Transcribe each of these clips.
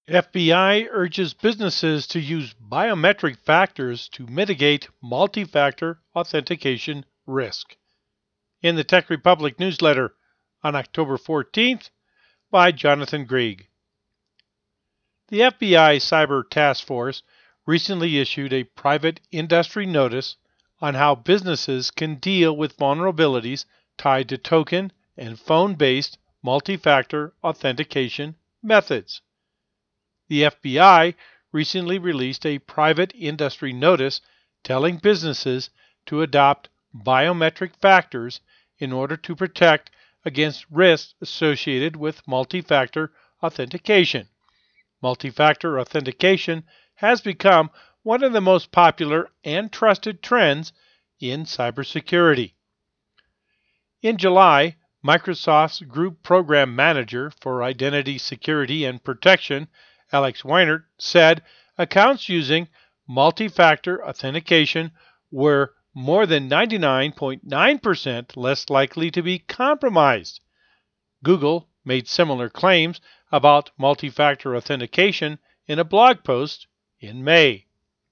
FBI urges businesses to use biometric factors to mitigate multi-factor authentication risk. In the Tech Republic newsletter on October 14th by Jonathan Grieg. The FBI Cyber Task Force recently issued a private industry notice on how businesses can deal with vulnerabilities tied to token and phone-based multi-factor authentication methods. The FBI recently released a private industry notice telling businesses to adopt biometric factors in order to protect against risks associated with multi-factor authentication. Multi-factor authentication has become one of the most popular and trusted trends in cybersecurity. In July, Microsoft's Group Program Manager for Identity Security and Protection, Alex Weinert, said accounts using multi-factor authentication were more than 99.9% less likely to be compromised. Google made similar claims about multi-factor authentication in a blog post in May.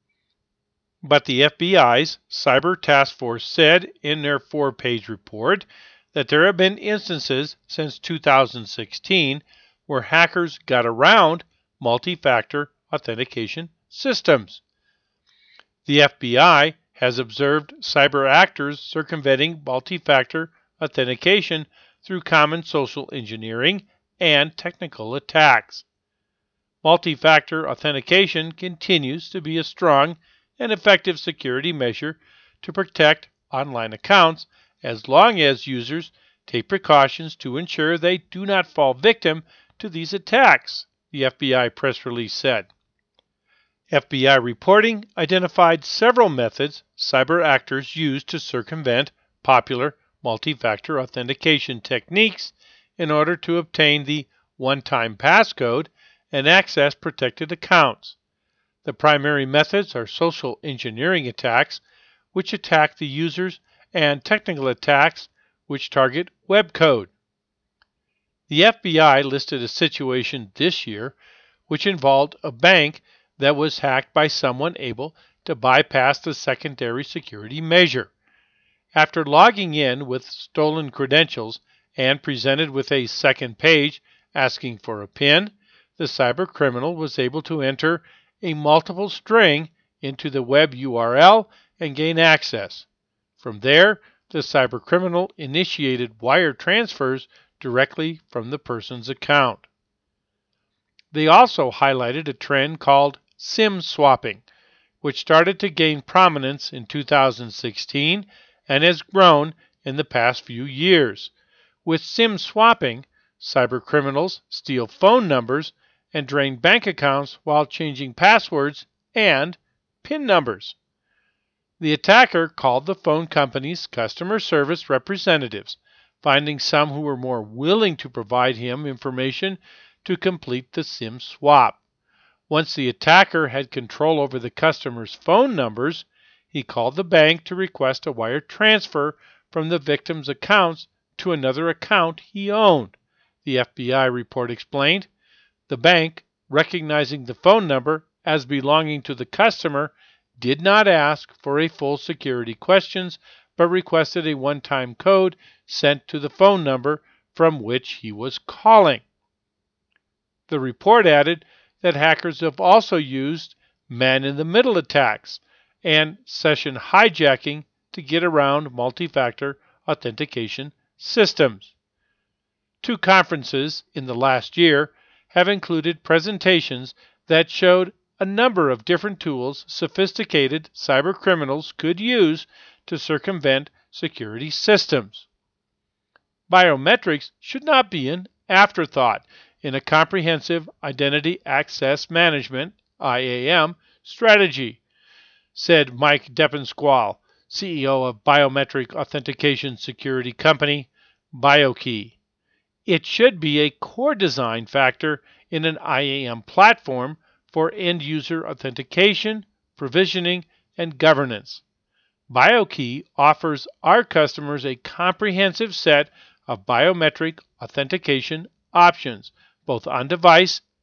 But the FBI's Cyber Task Force said in their 4-page report that there have been instances since 2016 where hackers got around multi-factor authentication systems. The FBI has observed cyber actors circumventing multi-factor authentication through common social engineering and technical attacks. Multi-factor authentication continues to be a strong and effective security measure to protect online accounts as long as users take precautions to ensure they do not fall victim to these attacks, the FBI press release said. FBI reporting identified several methods cyber actors use to circumvent popular multi-factor authentication techniques in order to obtain the one-time passcode and access protected accounts. The primary methods are social engineering attacks, which attack the users, and technical attacks, which target web code. The FBI listed a situation this year which involved a bank that was hacked by someone able to bypass the secondary security measure. After logging in with stolen credentials and presented with a second page asking for a PIN, the cybercriminal was able to enter a multiple string into the web URL and gain access. From there, the cybercriminal initiated wire transfers directly from the person's account. They also highlighted a trend called SIM swapping, which started to gain prominence in 2016 and has grown in the past few years. With SIM swapping, cybercriminals steal phone numbers and drain bank accounts while changing passwords and PIN numbers. The attacker called the phone company's customer service representatives, finding some who were more willing to provide him information to complete the SIM swap. Once the attacker had control over the customer's phone numbers, he called the bank to request a wire transfer from the victim's accounts to another account he owned, the FBI report explained. The bank, recognizing the phone number as belonging to the customer, did not ask for a full security questions, but requested a one-time code sent to the phone number from which he was calling. The report added that hackers have also used man-in-the-middle attacks and session hijacking to get around multi-factor authentication systems. 2 conferences in the last year have included presentations that showed a number of different tools sophisticated cybercriminals could use to circumvent security systems. Biometrics should not be an afterthought in a comprehensive Identity Access Management (IAM) strategy, said Mike Deppensquale, CEO of biometric authentication security company BioKey. It should be a core design factor in an IAM platform for end-user authentication, provisioning, and governance. BioKey offers our customers a comprehensive set of biometric authentication options, both on-device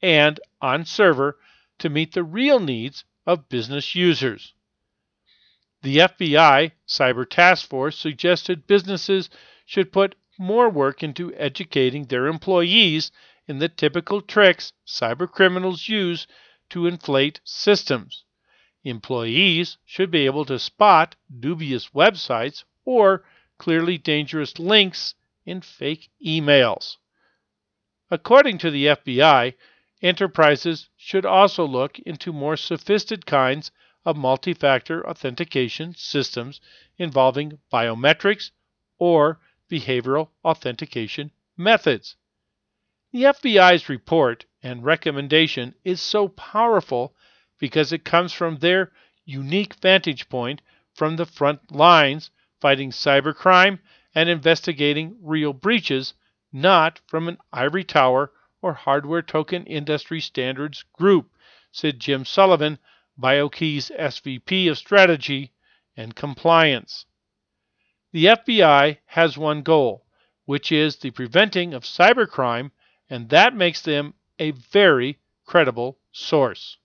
and on server to meet the real needs of business users. The FBI Cyber Task Force suggested businesses should put more work into educating their employees in the typical tricks cybercriminals use to inflate systems. Employees should be able to spot dubious websites or clearly dangerous links in fake emails. According to the FBI, enterprises should also look into more sophisticated kinds of multi-factor authentication systems involving biometrics or behavioral authentication methods. The FBI's report and recommendation is so powerful because it comes from their unique vantage point from the front lines fighting cybercrime and investigating real breaches, not from an ivory tower or hardware token industry standards group, said Jim Sullivan, BioKey's SVP of Strategy and Compliance. The FBI has one goal, which is the preventing of cybercrime, and that makes them a very credible source.